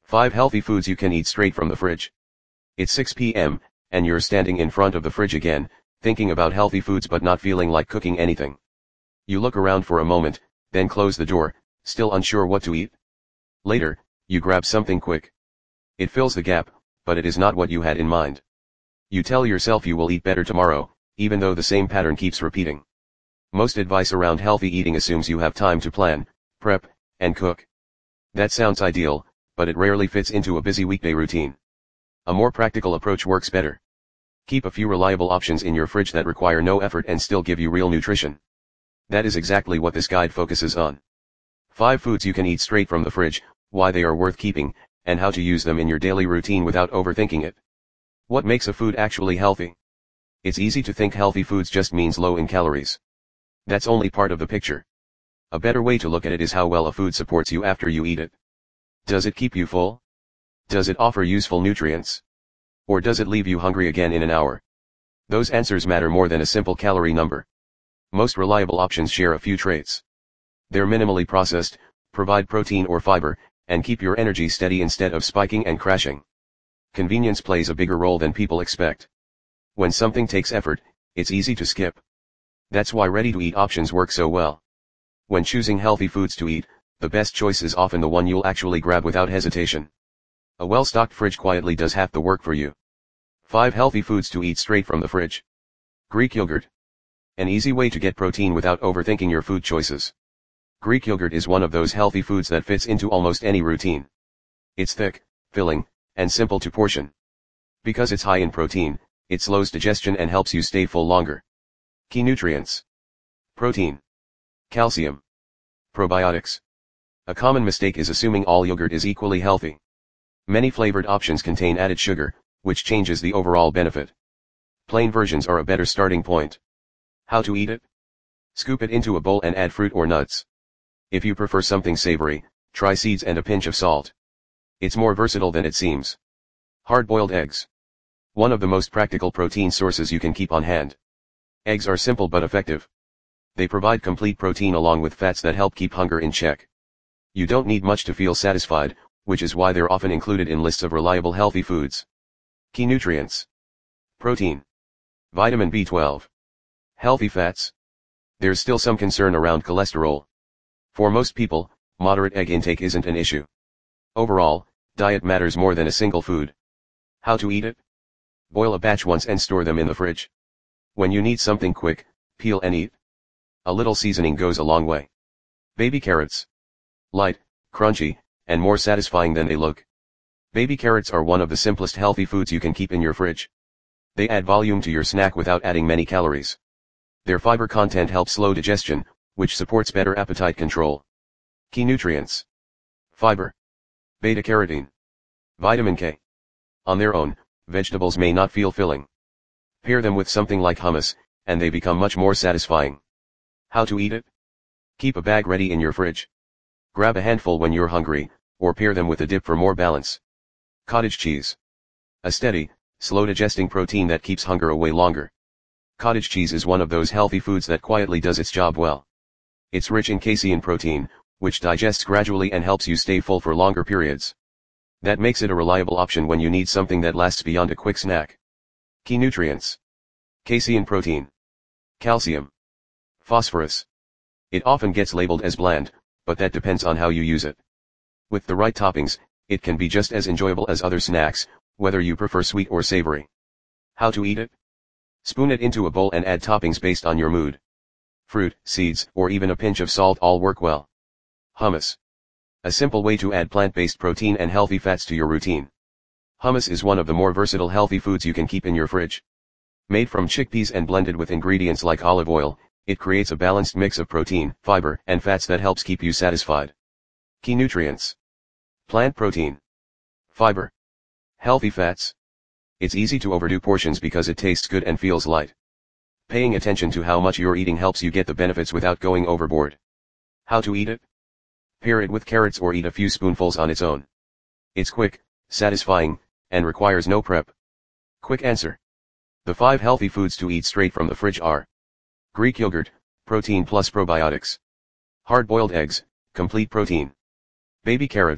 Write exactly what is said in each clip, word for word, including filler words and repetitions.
five Healthy foods you can eat straight from the fridge. It's six p m, and you're standing in front of the fridge again, thinking about healthy foods but not feeling like cooking anything. You look around for a moment, then close the door, still unsure what to eat. Later, you grab something quick. It fills the gap, but it is not what you had in mind. You tell yourself you will eat better tomorrow, even though the same pattern keeps repeating. Most advice around healthy eating assumes you have time to plan, prep, and cook. That sounds ideal, but it rarely fits into a busy weekday routine. A more practical approach works better. Keep a few reliable options in your fridge that require no effort and still give you real nutrition. That is exactly what this guide focuses on. five Foods you can eat straight from the fridge, why they are worth keeping, and how to use them in your daily routine without overthinking it. What makes a food actually healthy? It's easy to think healthy foods just means low in calories. That's only part of the picture. A better way to look at it is how well a food supports you after you eat it. Does it keep you full? Does it offer useful nutrients? Or does it leave you hungry again in an hour? Those answers matter more than a simple calorie number. Most reliable options share a few traits. They're minimally processed, provide protein or fiber, and keep your energy steady instead of spiking and crashing. Convenience plays a bigger role than people expect. When something takes effort, it's easy to skip. That's why ready-to-eat options work so well. When choosing healthy foods to eat, the best choice is often the one you'll actually grab without hesitation. A well-stocked fridge quietly does half the work for you. five Healthy foods to eat straight from the fridge. Greek yogurt. An easy way to get protein without overthinking your food choices. Greek yogurt is one of those healthy foods that fits into almost any routine. It's thick, filling, and simple to portion. Because it's high in protein, it slows digestion and helps you stay full longer. Key nutrients. Protein. Calcium. Probiotics. A common mistake is assuming all yogurt is equally healthy. Many flavored options contain added sugar, which changes the overall benefit. Plain versions are a better starting point. How to eat it? Scoop it into a bowl and add fruit or nuts. If you prefer something savory, try seeds and a pinch of salt. It's more versatile than it seems. Hard-boiled eggs. One of the most practical protein sources you can keep on hand. Eggs are simple but effective. They provide complete protein along with fats that help keep hunger in check. You don't need much to feel satisfied, which is why they're often included in lists of reliable healthy foods. Key nutrients. Protein. Vitamin B twelve. Healthy fats. There's still some concern around cholesterol. For most people, moderate egg intake isn't an issue. Overall, diet matters more than a single food. How to eat it? Boil a batch once and store them in the fridge. When you need something quick, peel and eat. A little seasoning goes a long way. Baby carrots. Light, crunchy, and more satisfying than they look. Baby carrots are one of the simplest healthy foods you can keep in your fridge. They add volume to your snack without adding many calories. Their fiber content helps slow digestion, which supports better appetite control. Key nutrients. Fiber. Beta-carotene. Vitamin K. On their own, vegetables may not feel filling. Pair them with something like hummus, and they become much more satisfying. How to eat it? Keep a bag ready in your fridge. Grab a handful when you're hungry, or pair them with a dip for more balance. Cottage cheese. A steady, slow-digesting protein that keeps hunger away longer. Cottage cheese is one of those healthy foods that quietly does its job well. It's rich in casein protein, which digests gradually and helps you stay full for longer periods. That makes it a reliable option when you need something that lasts beyond a quick snack. Key nutrients. Casein protein. Calcium. Phosphorus. It often gets labeled as bland, but that depends on how you use it. With the right toppings, it can be just as enjoyable as other snacks, whether you prefer sweet or savory. How to eat it? Spoon it into a bowl and add toppings based on your mood. Fruit, seeds, or even a pinch of salt all work well. Hummus. A simple way to add plant-based protein and healthy fats to your routine. Hummus is one of the more versatile healthy foods you can keep in your fridge. Made from chickpeas and blended with ingredients like olive oil, it creates a balanced mix of protein, fiber, and fats that helps keep you satisfied. Key nutrients. Plant protein. Fiber. Healthy fats. It's easy to overdo portions because it tastes good and feels light. Paying attention to how much you're eating helps you get the benefits without going overboard. How to eat it? Pair it with carrots or eat a few spoonfuls on its own. It's quick, satisfying, and requires no prep. Quick answer. The five healthy foods to eat straight from the fridge are: Greek yogurt, protein plus probiotics. Hard-boiled eggs, complete protein. Baby carrots,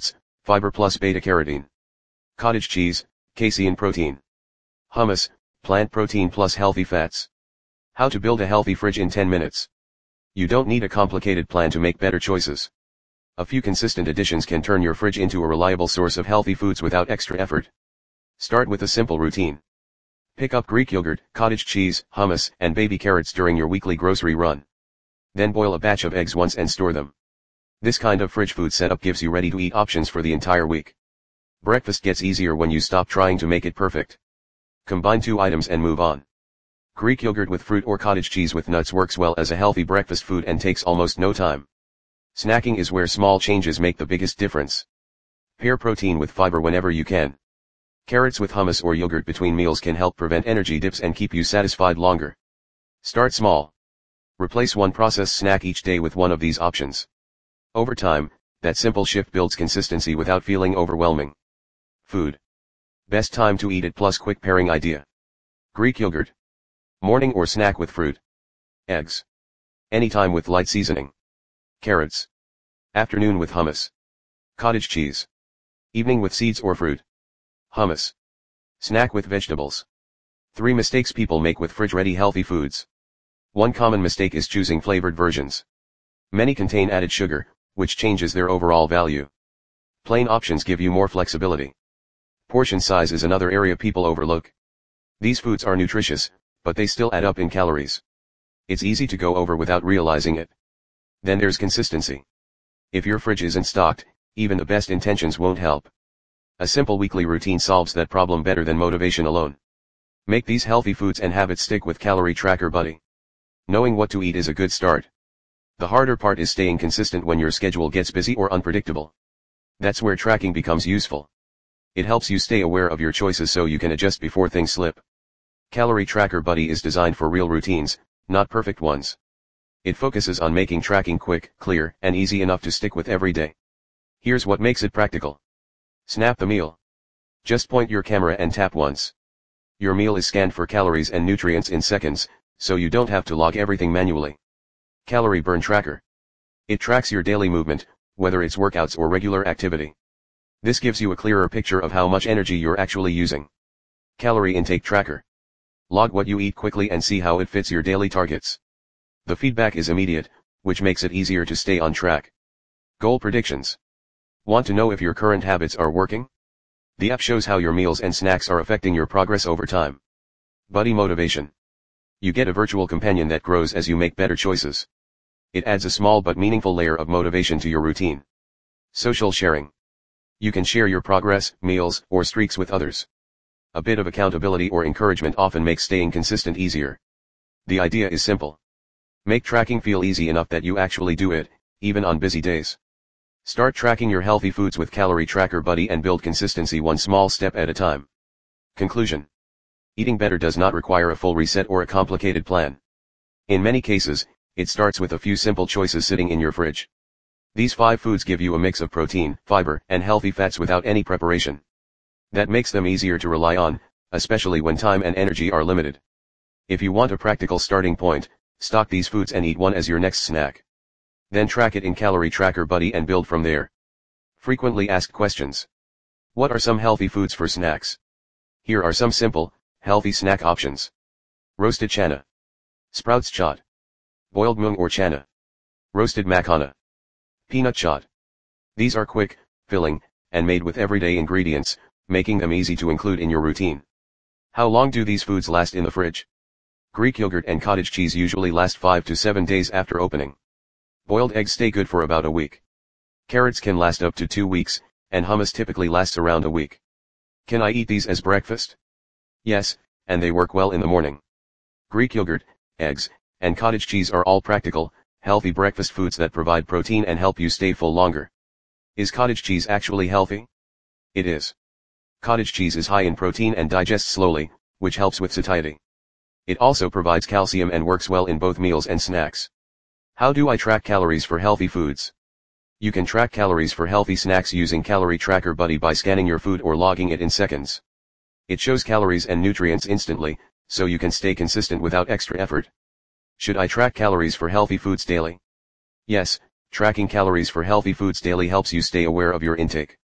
fiber plus beta-carotene. Cottage cheese, casein protein. Hummus, plant protein plus healthy fats. How to build a healthy fridge in ten minutes. You don't need a complicated plan to make better choices. A few consistent additions can turn your fridge into a reliable source of healthy foods without extra effort. Start with a simple routine. Pick up Greek yogurt, cottage cheese, hummus, and baby carrots during your weekly grocery run. Then boil a batch of eggs once and store them. This kind of fridge food setup gives you ready-to-eat options for the entire week. Breakfast gets easier when you stop trying to make it perfect. Combine two items and move on. Greek yogurt with fruit or cottage cheese with nuts works well as a healthy breakfast food and takes almost no time. Snacking is where small changes make the biggest difference. Pair protein with fiber whenever you can. Carrots with hummus or yogurt between meals can help prevent energy dips and keep you satisfied longer. Start small. Replace one processed snack each day with one of these options. Over time, that simple shift builds consistency without feeling overwhelming. Food. Best time to eat it plus quick pairing idea. Greek yogurt. Morning or snack with fruit. Eggs. Anytime with light seasoning. Carrots. Afternoon with hummus. Cottage cheese. Evening with seeds or fruit. Hummus. Snack with vegetables. Three mistakes people make with fridge-ready healthy foods. One common mistake is choosing flavored versions. Many contain added sugar, which changes their overall value. Plain options give you more flexibility. Portion size is another area people overlook. These foods are nutritious, but they still add up in calories. It's easy to go over without realizing it. Then there's consistency. If your fridge isn't stocked, even the best intentions won't help. A simple weekly routine solves that problem better than motivation alone. Make these healthy foods and habits stick with Calorie Tracker Buddy. Knowing what to eat is a good start. The harder part is staying consistent when your schedule gets busy or unpredictable. That's where tracking becomes useful. It helps you stay aware of your choices so you can adjust before things slip. Calorie Tracker Buddy is designed for real routines, not perfect ones. It focuses on making tracking quick, clear, and easy enough to stick with every day. Here's what makes it practical. Snap the meal. Just point your camera and tap once. Your meal is scanned for calories and nutrients in seconds, so you don't have to log everything manually. Calorie Burn Tracker. It tracks your daily movement, whether it's workouts or regular activity. This gives you a clearer picture of how much energy you're actually using. Calorie Intake Tracker. Log what you eat quickly and see how it fits your daily targets. The feedback is immediate, which makes it easier to stay on track. Goal Predictions. Want to know if your current habits are working? The app shows how your meals and snacks are affecting your progress over time. Buddy Motivation. You get a virtual companion that grows as you make better choices. It adds a small but meaningful layer of motivation to your routine. Social Sharing. You can share your progress, meals, or streaks with others. A bit of accountability or encouragement often makes staying consistent easier. The idea is simple. Make tracking feel easy enough that you actually do it, even on busy days. Start tracking your healthy foods with Calorie Tracker Buddy and build consistency one small step at a time. Conclusion. Eating better does not require a full reset or a complicated plan. In many cases, it starts with a few simple choices sitting in your fridge. These five foods give you a mix of protein, fiber, and healthy fats without any preparation. That makes them easier to rely on, especially when time and energy are limited. If you want a practical starting point, stock these foods and eat one as your next snack. Then track it in Calorie Tracker Buddy and build from there. Frequently asked questions. What are some healthy foods for snacks? Here are some simple, healthy snack options. Roasted chana. Sprouts chaat. Boiled mung or chana. Roasted makhana. Peanut chaat. These are quick, filling, and made with everyday ingredients, making them easy to include in your routine. How long do these foods last in the fridge? Greek yogurt and cottage cheese usually last five to seven days after opening. Boiled eggs stay good for about a week. Carrots can last up to two weeks, and hummus typically lasts around a week. Can I eat these as breakfast? Yes, and they work well in the morning. Greek yogurt, eggs, and cottage cheese are all practical, healthy breakfast foods that provide protein and help you stay full longer. Is cottage cheese actually healthy? It is. Cottage cheese is high in protein and digests slowly, which helps with satiety. It also provides calcium and works well in both meals and snacks. How do I track calories for healthy foods? You can track calories for healthy snacks using Calorie Tracker Buddy by scanning your food or logging it in seconds. It shows calories and nutrients instantly, so you can stay consistent without extra effort. Should I track calories for healthy foods daily? Yes, tracking calories for healthy foods daily helps you stay aware of your intake.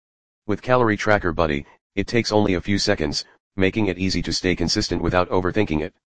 With Calorie Tracker Buddy, it takes only a few seconds, making it easy to stay consistent without overthinking it.